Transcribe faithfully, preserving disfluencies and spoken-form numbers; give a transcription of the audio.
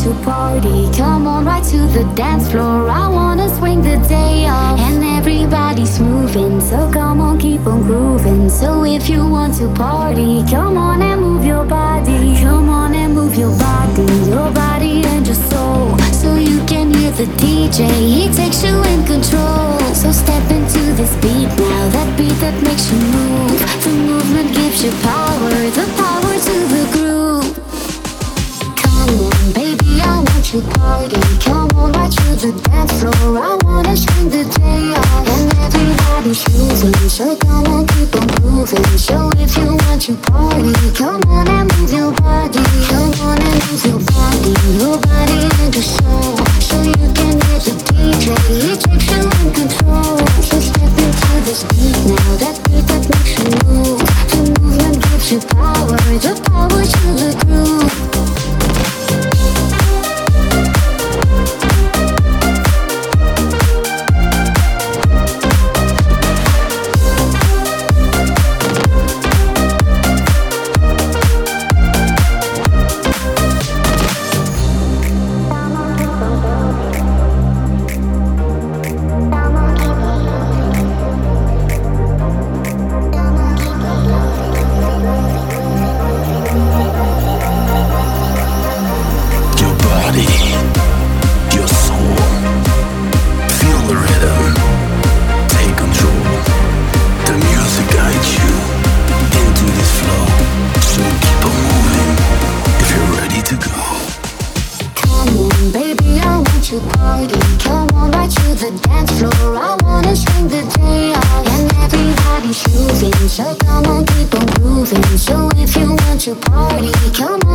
to party, come on right to the dance floor. I wanna swing the day off, and everybody's moving, so come on, keep on grooving. So if you want to party, come on and move your body, come on and move your body, your body and your soul, so you can hear the D J, he takes you in control. So step into this beat now, that beat that makes you move. The movement gives you power, the power to the groove. Come on, baby, I want you party. Come on, right to the dance floor. I wanna swing the day off, and everybody's moving, so come on, keep on moving. So if you want to party, come on and move your body, come on and move your body, your body and your soul, so you can hear the D J, he takes you in control. So step into this beat now, that beat that makes you move. The movement gives you power, the power to the groove. So come on, keep on grooving. So if you want to party, come on.